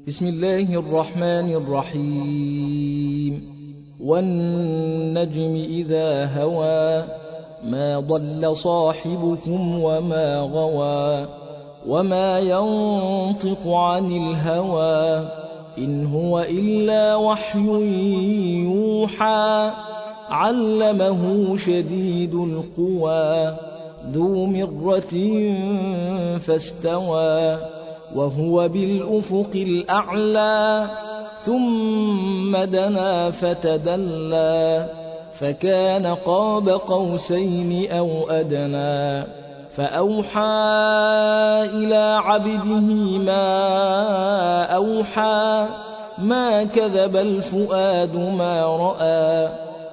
بسم الله الرحمن الرحيم والنجم إذا هوى ما ضل صاحبكم وما غوى وما ينطق عن الهوى إن هو إلا وحي يوحى علمه شديد القوى ذو مرة فاستوى وهو بالأفق الأعلى ثم دنا فتدلى فكان قاب قوسين أو أدنى فأوحى إلى عبده ما أوحى ما كذب الفؤاد ما رأى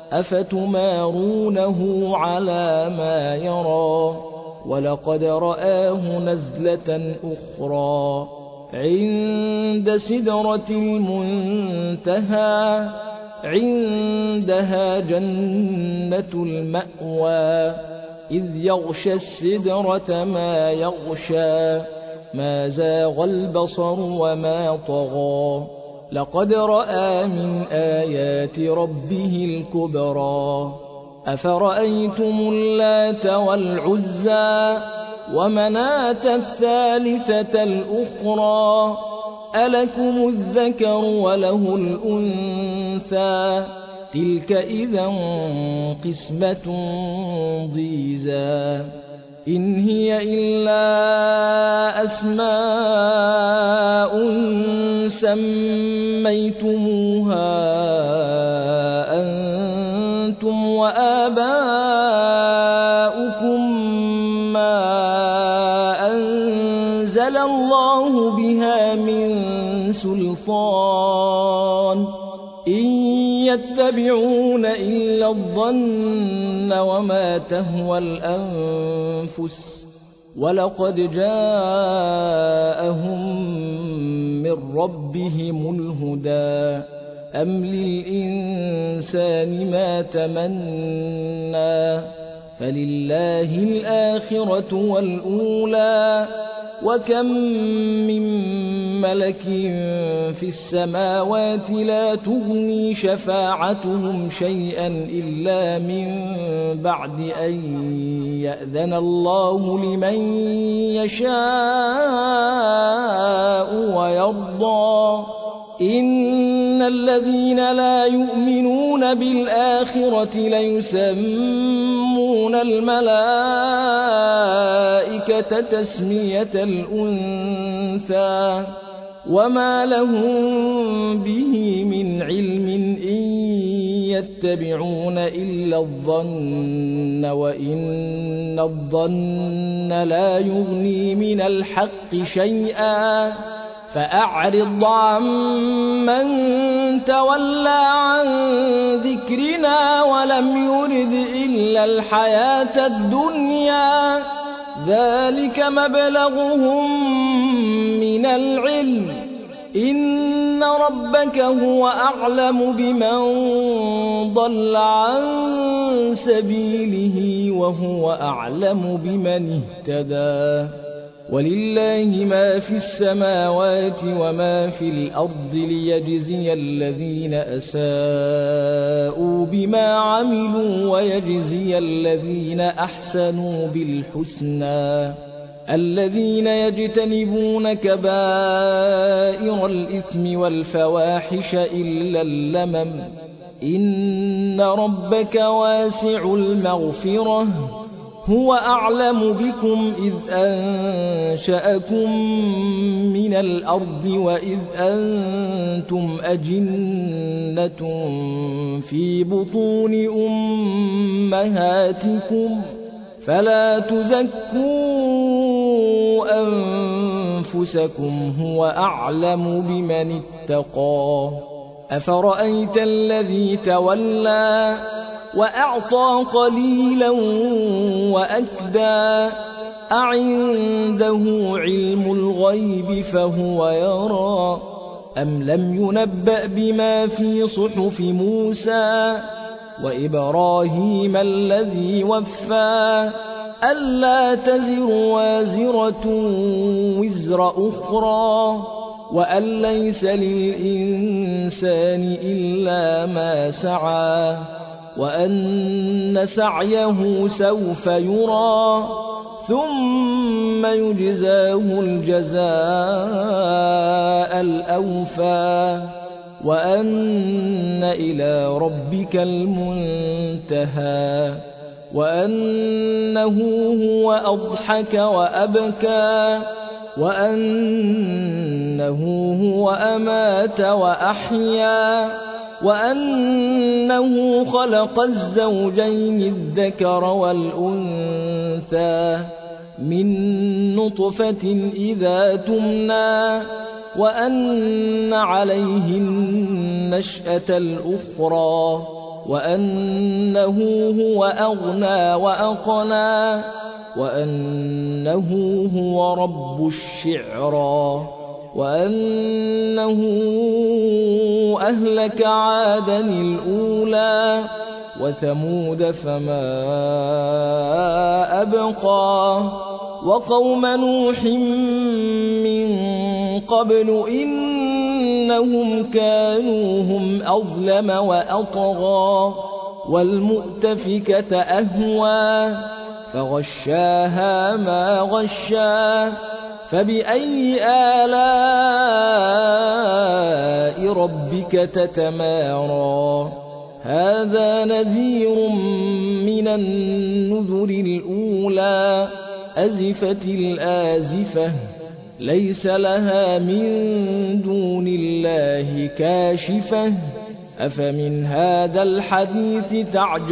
أفتمارونه على ما يرى ولقد رآه نزلة أخرى عند سدرة المنتهى عندها جنة المأوى إذ يغشى السدرة ما يغشى ما زاغ البصر وما طغى لقد رأى من آيات ربه الكبرى أفرأيتم اللات والعزى ومناة الثالثة الأخرى ألكم الذكر وله الأنثى تلك إذا قسمة ضيزى إن هي إلا أسماء سميتموها أنتم وآباؤكم ما أنزل الله بها من سلطان إن يتبعون إلا الظن وما تهوى الأنفس ولقد جاءهم من ربهم الهدى أم للإنسان ما تمنى فلله الآخرة والأولى وكم من ملك في السماوات لا تغني شفاعتهم شيئا إلا من بعد أن يأذن الله لمن يشاء ويرضى إن الذين لا يؤمنون بالآخرة ليسمون الملائكة تسمية الأنثى وما لهم به من علم إن يتبعون إلا الظن وإن الظن لا يغني من الحق شيئا فأعرض عمن تولى عن ذكرنا ولم يرد إلا الحياة الدنيا ذلك مبلغهم من العلم إن ربك هو أعلم بمن ضل عن سبيله وهو أعلم بمن اهتدى ولله ما في السماوات وما في الأرض ليجزي الذين أساءوا بما عملوا ويجزي الذين أحسنوا بالحسنى الذين يجتنبون كبائر الإثم والفواحش إلا اللمم إن ربك واسع المغفرة هو أعلم بكم إذ أنشأكم من الأرض وإذ أنتم أجنة في بطون أمهاتكم فلا تزكوا أنفسكم هو أعلم بمن اتقى أفرأيت الذي تولى وأعطى قليلا وأكدى أعنده علم الغيب فهو يرى أم لم ينبأ بما في صحف موسى وإبراهيم الذي وفى ألا تزر وازرة وزر أخرى وأن ليس للإنسان إلا ما سعى وأن سعيه سوف يرى ثم يجزاه الجزاء الأوفى وأن إلى ربك المنتهى وأنه هو أضحك وأبكى وأنه هو أمات وأحيا وأنه خلق الزوجين الذكر والأنثى من نطفة إذا تمنى وأن عليه النشأة الأخرى وأنه هو أغنى وأقنى وأنه هو رب الشعرى وأنه أهلك عادا الأولى وثمود فما أبقى وقوم نوح من قبل إنهم كانوا هم أظلم وأطغى والمؤتفكة أهوى فغشاها ما غشا فبأي آلاء ربك تتمارى هذا نذير من النذر الأولى أزفت الآزفة ليس لها من دون الله كاشفة أفمن هذا الحديث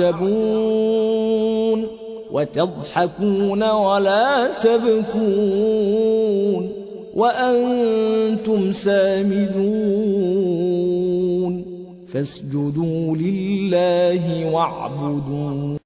تعجبون وتضحكون ولا تبكون وأنتم سامدون فاسجدوا لله واعبدوا